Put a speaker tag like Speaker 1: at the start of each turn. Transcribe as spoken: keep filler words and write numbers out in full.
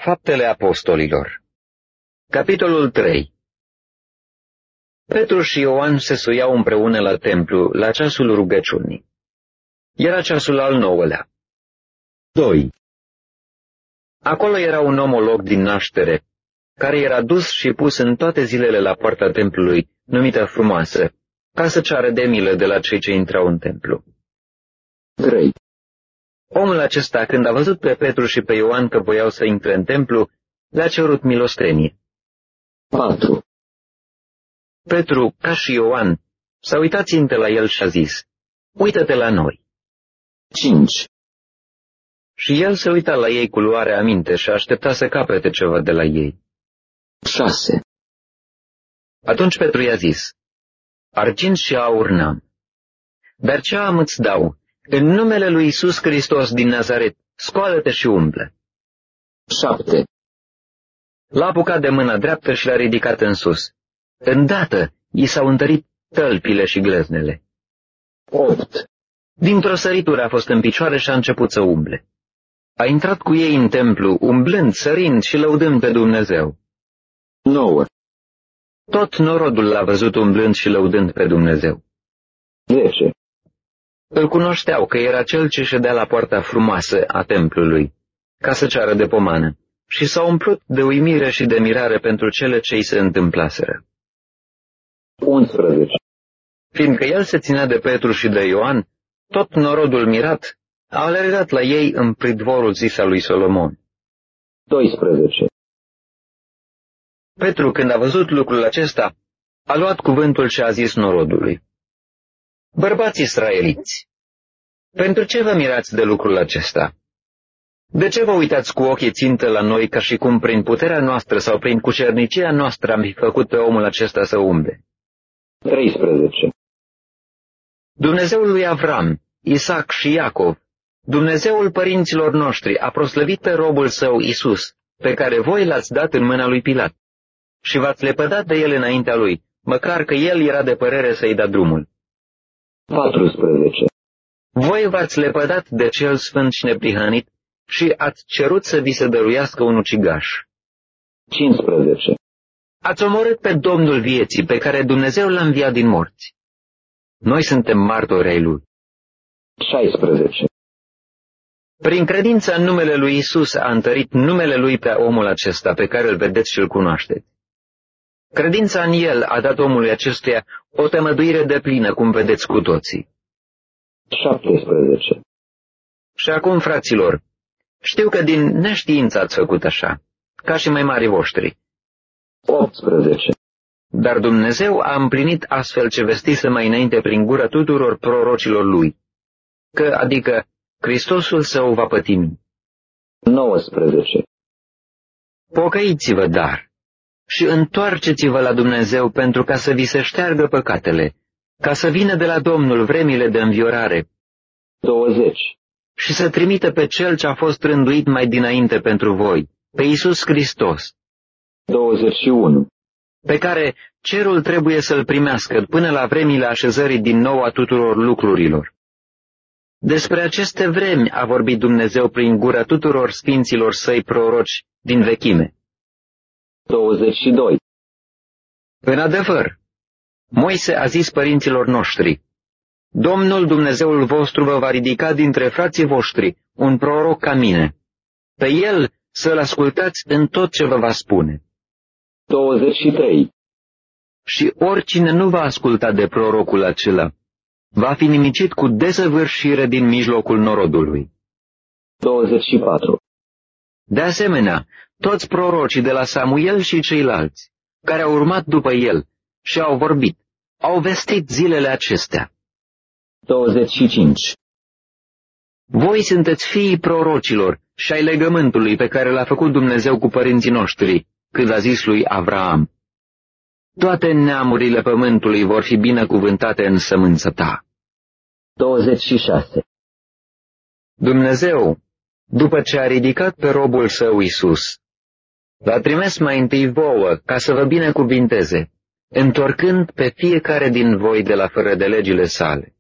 Speaker 1: Faptele Apostolilor. Capitolul trei. Petru și Ioan se suiau împreună la templu, la ceasul rugăciunii. Era ceasul al nouălea. doi. Acolo era un omolog din naștere, care era dus și pus în toate zilele la poarta templului, numită Frumoasă, ca să ceară de milă de la cei ce intrau în templu. trei. Omul acesta, când a văzut pe Petru și pe Ioan că voiau să intre în templu, le-a cerut milostenie. patru. Petru, ca și Ioan, s-a uitat țintă la el și a zis, uită-te la noi. cinci. Și el se uita la ei cu luare aminte și aștepta să capete ceva de la ei. șase. Atunci Petru i-a zis, argint și aur n-am, dar ce am îți dau, în numele lui Iisus Hristos din Nazaret, scoală-te și umblă. șapte. L-a apucat de mâna dreaptă și l-a ridicat în sus. Îndată i s-au întărit tălpile și gleznele. opt. Dintr-o săritură a fost în picioare și a început să umble. A intrat cu ei în templu, umblând, sărind și lăudând pe Dumnezeu. nouă. Tot norodul l-a văzut umblând și lăudând pe Dumnezeu. zece. Îl cunoșteau că era cel ce ședea la poarta frumoasă a templului, ca să ceară de pomană, și s-au umplut de uimire și de mirare pentru cele ce îi se întâmplaseră. unsprezece. Fiindcă el se ținea de Petru și de Ioan, tot norodul mirat a alergat la ei în pridvorul zis al lui Solomon. doisprezece. Petru, când a văzut lucrul acesta, a luat cuvântul și a zis norodului, bărbați israeliți, pentru ce vă mirați de lucrul acesta? De ce vă uitați cu ochii țintă la noi ca și cum prin puterea noastră sau prin cucernicia noastră am fi făcut pe omul acesta să umble? treisprezece. Dumnezeul lui Avram, Isaac și Iacov, Dumnezeul părinților noștri, a proslăvit pe robul său Iisus, pe care voi l-ați dat în mâna lui Pilat, și v-ați lepădat de el înaintea lui, măcar că el era de părere să-i da drumul. paisprezece. Voi v-ați lepădat de cel sfânt și neprihănit și ați cerut să vi se dăruiască un ucigaș. cincisprezece. Ați omorât pe Domnul vieții, pe care Dumnezeu l-a înviat din morți. Noi suntem martori ai lui. șaisprezece. Prin credință în numele lui Iisus a întărit numele lui pe omul acesta, pe care îl vedeți și îl cunoașteți. Credința în el a dat omului acestuia o tămăduire deplină, cum vedeți cu toții. șaptesprezece. Și acum, fraților, știu că din neștiință ați făcut așa, ca și mai mari voștri. optsprezece. Dar Dumnezeu a împlinit astfel ce vestise mai înainte prin gura tuturor prorocilor lui, că, adică, Hristosul său va pătimi. nouăsprezece. Pocăiți-vă, dar, și întoarceți-vă la Dumnezeu pentru ca să vi se șteargă păcatele, ca să vină de la Domnul vremile de înviorare. douăzeci. Și să trimită pe Cel ce a fost rânduit mai dinainte pentru voi, pe Iisus Hristos. douăzeci și unu. Pe care cerul trebuie să-L primească până la vremile așezării din nou a tuturor lucrurilor. Despre aceste vremi a vorbit Dumnezeu prin gura tuturor sfinților săi proroci din vechime. douăzeci și doi. În adevăr, Moise a zis părinților noștri, Domnul Dumnezeul vostru vă va ridica dintre frații voștri un proroc ca mine. Pe el să-l ascultați în tot ce vă va spune. douăzeci și trei. Și oricine nu va asculta de prorocul acela, va fi nimicit cu desăvârșire din mijlocul norodului. douăzeci și patru. De asemenea, toți prorocii de la Samuel și ceilalți, care au urmat după el și au vorbit, au vestit zilele acestea. douăzeci și cinci. Voi sunteți fiii prorocilor și ai legământului pe care l-a făcut Dumnezeu cu părinții noștri, când a zis lui Avraam, toate neamurile pământului vor fi binecuvântate în sămânța ta. douăzeci și șase. Dumnezeu, după ce a ridicat pe robul său Iisus, l-a trimis mai întâi vouă ca să vă binecuvinteze, întorcând pe fiecare din voi de la fără de legile sale.